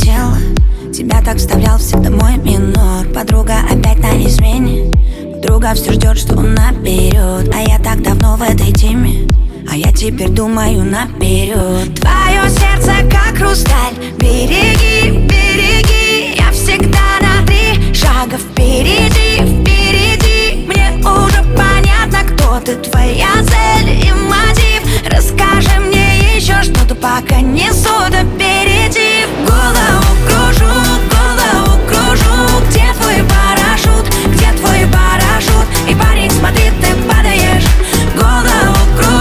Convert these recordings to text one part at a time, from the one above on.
тело. Тебя так вставлял всегда мой минор. Подруга опять на измене. Подруга все ждет, что он наперед. А я так давно в этой теме. А я теперь думаю наперед. Твое сердце как хрусталь. Береги, береги. Я всегда на 3 шага впереди, впереди. Мне уже понятно, кто ты, твоя цель и мотив. Расскажи мне еще что-то, пока несу до перейти. Голову кружу, голову кружу. Где твой парашют, где твой парашют? И парень, смотри, ты падаешь. Голову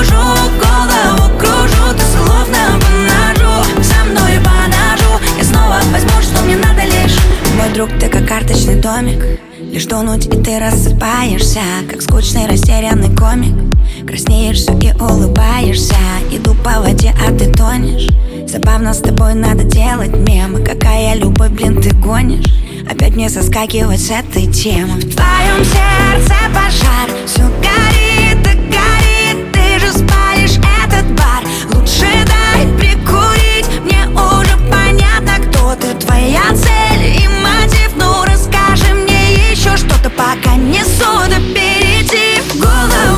кружу, ты словно по ножу. Со мной по ножу, я снова возьму, что мне надо лишь. Мой друг, ты как карточный домик. Лишь дунуть, и ты рассыпаешься, как скучный растерянный комик. Краснеешь все и улыбаешься. Иду по воде, а ты тонешь. Забавно, с тобой надо делать мемы. Какая любовь, блин, ты гонишь. Опять мне соскакивать с этой темы. В твоем сердце пожар, все горит и горит. Ты же спалишь этот бар. Лучше дай прикурить. Мне уже понятно, кто ты, твоя цель и мотив. Ну расскажи мне еще что-то, пока несу до перейти. Голову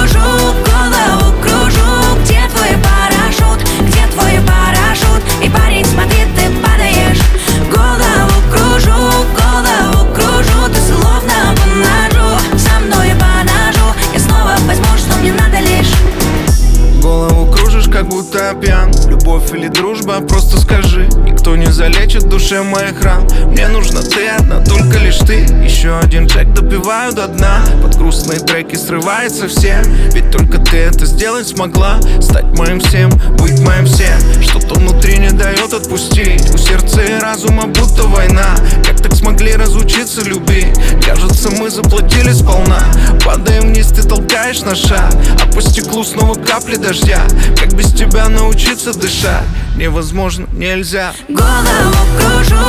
кружу. Где твой парашют, где твой парашют? И парень, смотри, ты падаешь. Голову кружу, ты словно по ножу. Со мной по ножу, я снова возьму, что мне надо лишь. Голову кружишь, как будто пьян. Любовь или дружба, просто скажи. Никто не залечит в душе моих ран. Мне нужна ты одна, только лишь ты. Еще один джек допиваю до дна. Под грустные треки срывается всем. Ведь только ты это сделать смогла. Стать моим всем, быть моим всем. Что-то внутри не дает отпустить. У сердца и разума будто война. Как так смогли разучиться любить? Кажется, мы заплатили сполна. Падаем вниз, ты толкаешь на шаг. А по стеклу снова капли дождя. Как без тебя научиться дышать? Невозможно, нельзя. Голову кружу,